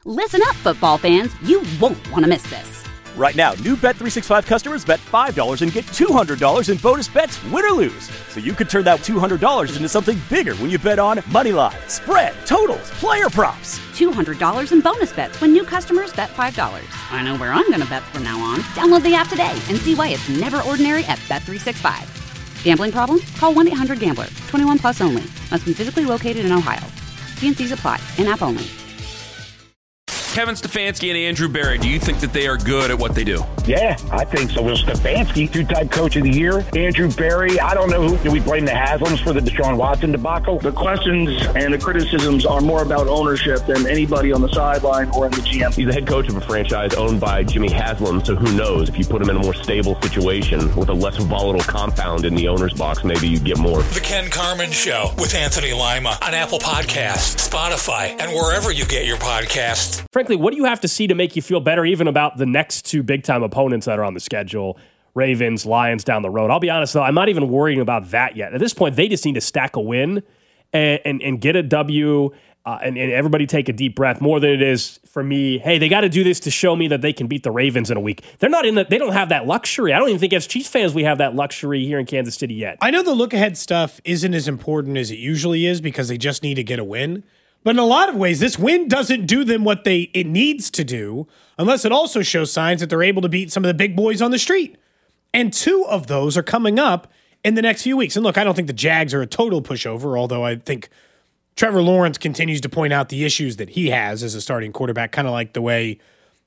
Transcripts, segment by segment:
Listen up, football fans. You won't want to miss this. Right now, new Bet365 customers bet $5 and get $200 in bonus bets, win or lose. So you could turn that $200 into something bigger when you bet on moneyline, spread, totals, player props. $200 in bonus bets when new customers bet $5. I know where I'm going to bet from now on. Download the app today and see why it's never ordinary at Bet365. Gambling problem? Call 1-800-GAMBLER. 21 plus only. Must be physically located in Ohio. T&Cs apply. In-app only. Kevin Stefanski and Andrew Berry, do you think that they are good at what they do? Yeah, I think so. Well, Stefanski, two-time coach of the year. Andrew Berry, I don't know who. Do we blame the Haslams for the Deshaun Watson debacle? The questions and the criticisms are more about ownership than anybody on the sideline or in the GM. He's the head coach of a franchise owned by Jimmy Haslam, so who knows? If you put him in a more stable situation with a less volatile compound in the owner's box, maybe you get more. The Ken Carman Show with Anthony Lima on Apple Podcasts, Spotify, and wherever you get your podcasts. Frankly, what do you have to see to make you feel better even about the next two big-time opponents that are on the schedule? Ravens, Lions down the road. I'll be honest, though, I'm not even worrying about that yet. At this point, they just need to stack a win and get a W and everybody take a deep breath more than it is for me. Hey, they got to do this to show me that they can beat the Ravens in a week. They don't have that luxury. I don't even think as Chiefs fans we have that luxury here in Kansas City yet. I know the look-ahead stuff isn't as important as it usually is because they just need to get a win. But in a lot of ways, this win doesn't do them what it needs to do unless it also shows signs that they're able to beat some of the big boys on the street. And two of those are coming up in the next few weeks. And look, I don't think the Jags are a total pushover, although I think Trevor Lawrence continues to point out the issues that he has as a starting quarterback, kind of like the way,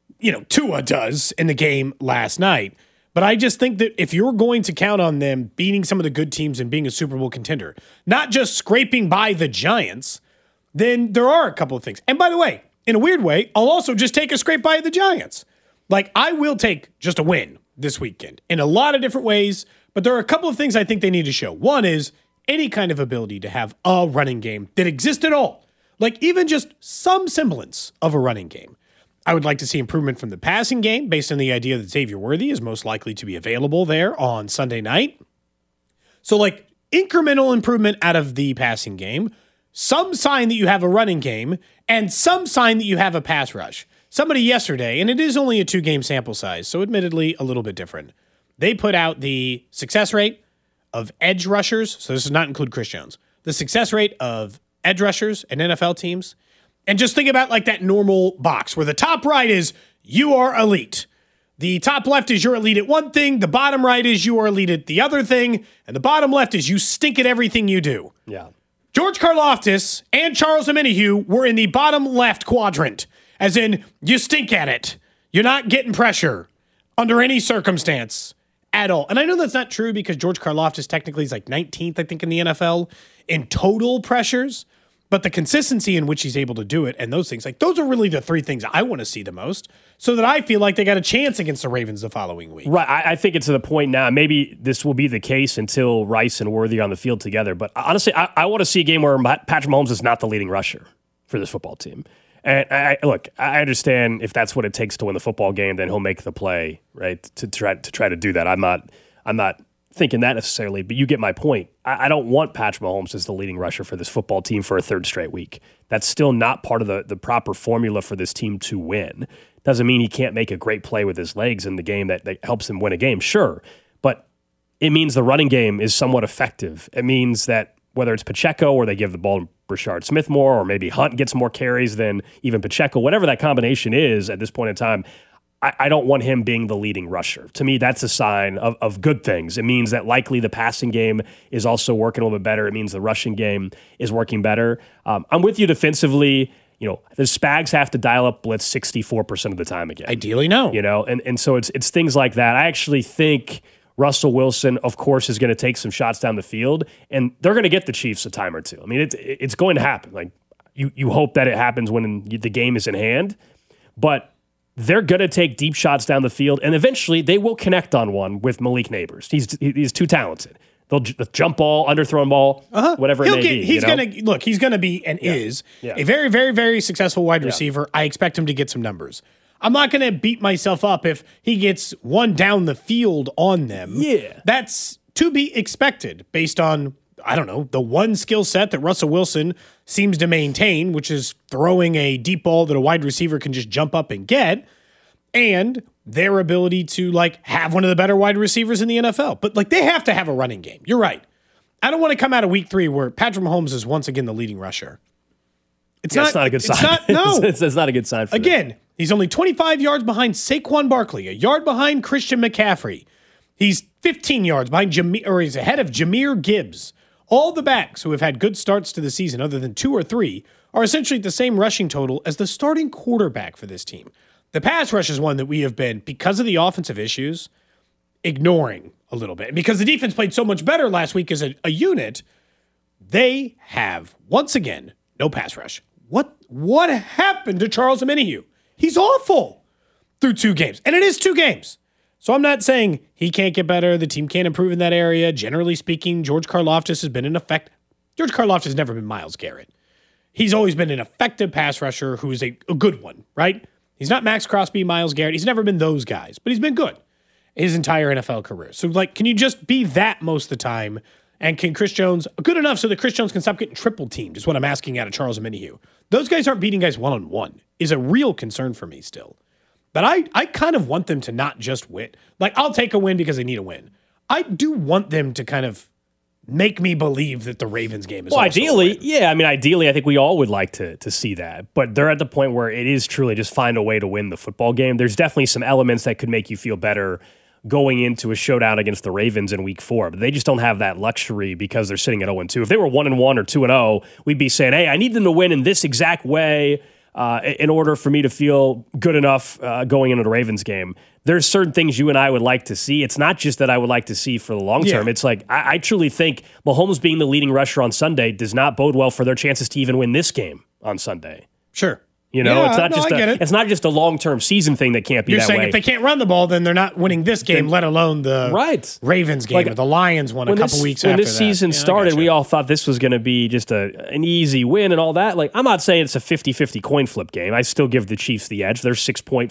Tua does in the game last night. But I just think that if you're going to count on them beating some of the good teams and being a Super Bowl contender, not just scraping by the Giants, then there are a couple of things. And by the way, in a weird way, I'll also just take a scrape by the Giants. Like, I will take just a win this weekend in a lot of different ways, but there are a couple of things I think they need to show. One is any kind of ability to have a running game that exists at all. Like, even just some semblance of a running game. I would like to see improvement from the passing game based on the idea that Xavier Worthy is most likely to be available there on Sunday night. So, like, incremental improvement out of the passing game, some sign that you have a running game, and some sign that you have a pass rush. Somebody yesterday, and it is only a 2-game sample size, so admittedly a little bit different, they put out the success rate of edge rushers, so this does not include Chris Jones, the success rate of edge rushers and NFL teams, and just think about like that normal box where the top right is you are elite. The top left is you're elite at one thing, the bottom right is you are elite at the other thing, and the bottom left is you stink at everything you do. Yeah. George Karlaftis and Charles Omenihu were in the bottom left quadrant, as in, you stink at it. You're not getting pressure under any circumstance at all. And I know that's not true because George Karlaftis technically is like 19th, I think, in the NFL in total pressures, but the consistency in which he's able to do it and those things, like those are really the three things I want to see the most so that I feel like they got a chance against the Ravens the following week. Right. I think it's to the point now, maybe this will be the case until Rice and Worthy are on the field together. But honestly, I want to see a game where Patrick Mahomes is not the leading rusher for this football team. And I understand if that's what it takes to win the football game, then he'll make the play, right, to try to do that. I'm not thinking that necessarily, but you get my point. I don't want Patrick Mahomes as the leading rusher for this football team for a third straight week. That's still not part of the proper formula for this team to win. Doesn't mean he can't make a great play with his legs in the game that helps him win a game, sure. But it means the running game is somewhat effective. It means that whether it's Pacheco or they give the ball to Rashard Smith more, or maybe Hunt gets more carries than even Pacheco, whatever that combination is at this point in time, I don't want him being the leading rusher. To me, that's a sign of good things. It means that likely the passing game is also working a little bit better. It means the rushing game is working better. I'm with you defensively. The Spags have to dial up blitz 64% of the time again. Ideally, no. And so it's things like that. I actually think Russell Wilson, of course, is going to take some shots down the field, and they're going to get the Chiefs a time or two. I mean, it's going to happen. Like you hope that it happens when the game is in hand, but they're going to take deep shots down the field, and eventually they will connect on one with Malik Nabers. He's too talented. They'll jump ball, underthrown ball, whatever it may be. He's going to be and is a very, very, very successful wide receiver. I expect him to get some numbers. I'm not going to beat myself up if he gets one down the field on them. Yeah. That's to be expected based on I don't know, the one skill set that Russell Wilson seems to maintain, which is throwing a deep ball that a wide receiver can just jump up and get, and their ability to have one of the better wide receivers in the NFL. But they have to have a running game. You're right. I don't want to come out of week 3 where Patrick Mahomes is once again the leading rusher. That's not a good sign. It's not a good sign for Again, them. He's only 25 yards behind Saquon Barkley, a yard behind Christian McCaffrey. He's 15 yards behind he's ahead of Jahmyr Gibbs. All the backs who have had good starts to the season, other than 2 or 3, are essentially at the same rushing total as the starting quarterback for this team. The pass rush is one that we have been, because of the offensive issues, ignoring a little bit. Because the defense played so much better last week as a unit, they have, once again, no pass rush. What happened to Charles Omenihu? He's awful through 2 games. And it is 2 games. So I'm not saying he can't get better, the team can't improve in that area. Generally speaking, George Karlaftis has been an effect. George Karlaftis has never been Myles Garrett. He's always been an effective pass rusher who is a good one, right? He's not Max Crosby, Myles Garrett. He's never been those guys, but he's been good his entire NFL career. So, can you just be that most of the time? And can Chris Jones, good enough so that Chris Jones can stop getting triple teamed, is what I'm asking out of Charles Omenihu. Those guys aren't beating guys one-on-one, is a real concern for me still. But I kind of want them to not just win. I'll take a win because they need a win. I do want them to kind of make me believe that the Ravens game is ideally, ideally, I think we all would like to see that. But they're at the point where it is truly just find a way to win the football game. There's definitely some elements that could make you feel better going into a showdown against the Ravens in week 4. But they just don't have that luxury because they're sitting at 0-2. If they were 1-1 or 2-0, we'd be saying, hey, I need them to win in this exact way in order for me to feel good enough going into the Ravens game. There's certain things you and I would like to see. It's not just that I would like to see for the long term. It's I truly think Mahomes being the leading rusher on Sunday does not bode well for their chances to even win this game on Sunday. Sure. It's not just a long-term season thing that can't be You're that saying way. if they can't run the ball, then they're not winning this game, let alone the Ravens game or the Lions one a couple weeks after that. When this season started, we all thought this was going to be just an easy win and all that. I'm not saying it's a 50-50 coin flip game. I still give the Chiefs the edge. They're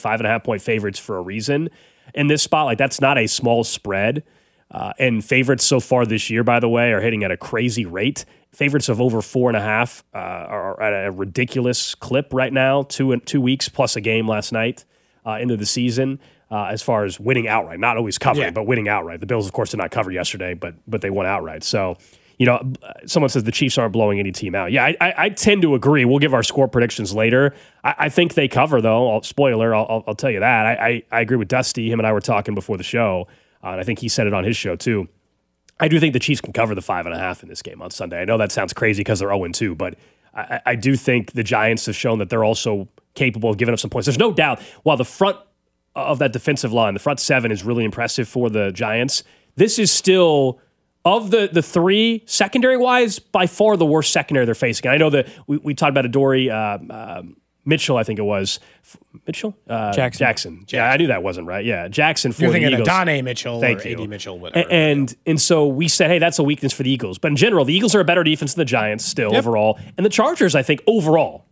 5.5 favorites for a reason. In this spot, that's not a small spread. And favorites so far this year, by the way, are hitting at a crazy rate. Favorites of over 4.5 are at a ridiculous clip right now. 2 weeks plus a game last night into the season as far as winning outright. Not always covering, but winning outright. The Bills, of course, did not cover yesterday, but they won outright. So, someone says the Chiefs aren't blowing any team out. Yeah, I tend to agree. We'll give our score predictions later. I think they cover, though. Spoiler, I'll tell you that. I agree with Dusty. Him and I were talking before the show, and I think he said it on his show, too. I do think the Chiefs can cover the 5.5 in this game on Sunday. I know that sounds crazy because they're 0-2, but I do think the Giants have shown that they're also capable of giving up some points. There's no doubt, while the front of that defensive line, the front 7 is really impressive for the Giants, this is still, of the 3, secondary-wise, by far the worst secondary they're facing. And I know that we talked about Adoree Mitchell, I think it was. Mitchell? Jackson. Yeah, I knew that wasn't right. Yeah, Jackson for the Eagles. You're thinking of Donnie Mitchell or A.D. Mitchell, whatever. And so we said, hey, that's a weakness for the Eagles. But in general, the Eagles are a better defense than the Giants still overall. And the Chargers, I think, overall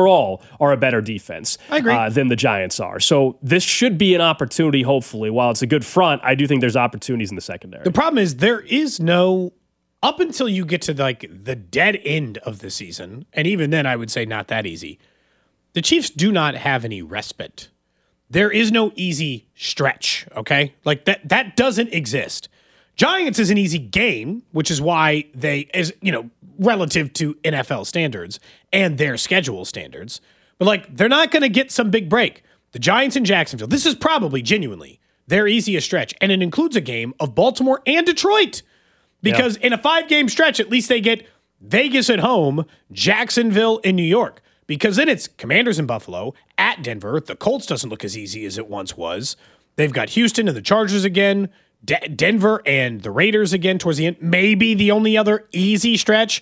are a better defense than the Giants are. So this should be an opportunity, hopefully. While it's a good front, I do think there's opportunities in the secondary. The problem is there is no, up until you get to the dead end of the season, and even then I would say not that easy, the Chiefs do not have any respite. There is no easy stretch, okay? That doesn't exist. Giants is an easy game, which is why they, relative to NFL standards and their schedule standards, but they're not going to get some big break. The Giants in Jacksonville, this is probably genuinely their easiest stretch, and it includes a game of Baltimore and Detroit, because in a 5-game stretch, at least they get Vegas at home, Jacksonville in New York. Because then it's Commanders in Buffalo, at Denver. The Colts doesn't look as easy as it once was. They've got Houston and the Chargers again, Denver and the Raiders again towards the end. Maybe the only other easy stretch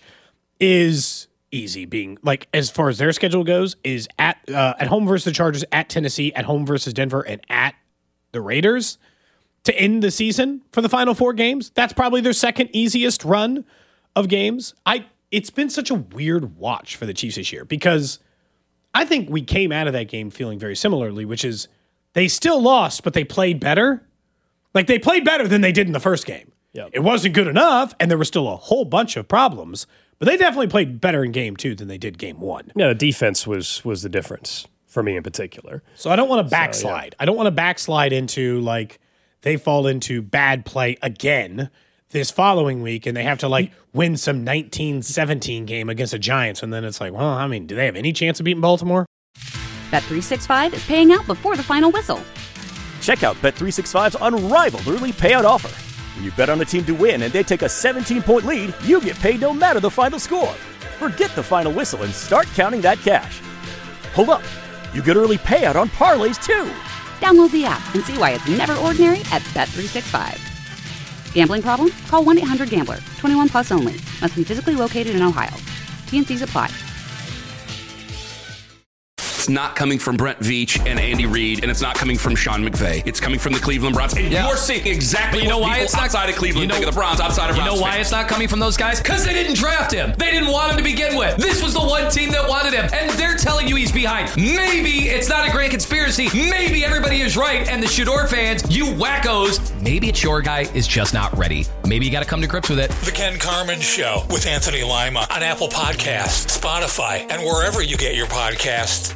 is easy being, as far as their schedule goes, is at home versus the Chargers, at Tennessee, at home versus Denver, and at the Raiders to end the season for the final 4 games. That's probably their second easiest run of games. It's been such a weird watch for the Chiefs this year because I think we came out of that game feeling very similarly, which is they still lost, but they played better. They played better than they did in the first game. Yep. It wasn't good enough, and there were still a whole bunch of problems, but they definitely played better in game 2 than they did game 1. Yeah, the defense was the difference for me in particular. So I don't want to backslide. I don't want to backslide into, like, they fall into bad play again this following week, and they have to, win some 19-17 game against the Giants, and then it's like, well, I mean, do they have any chance of beating Baltimore? Bet365 is paying out before the final whistle. Check out Bet365's unrivaled early payout offer. When you bet on a team to win and they take a 17-point lead, you get paid no matter the final score. Forget the final whistle and start counting that cash. Hold up. You get early payout on parlays, too. Download the app and see why it's never ordinary at Bet365. Gambling problem? Call 1-800-GAMBLER. 21 plus only. Must be physically located in Ohio. T&Cs apply. It's not coming from Brent Veach and Andy Reid, and it's not coming from Sean McVay. It's coming from the Cleveland Browns. And you're seeing exactly what people outside of Cleveland think of the Browns, outside of Browns. You know why it's not coming from those guys? Because they didn't draft him. They didn't want him to begin with. This was the one team that wanted him, and they're telling you he's behind. Maybe it's not a grand conspiracy. Maybe everybody is right, and the Shador fans, you wackos, maybe it's your guy is just not ready. Maybe you got to come to grips with it. The Ken Carman Show with Anthony Lima on Apple Podcasts, Spotify, and wherever you get your podcasts.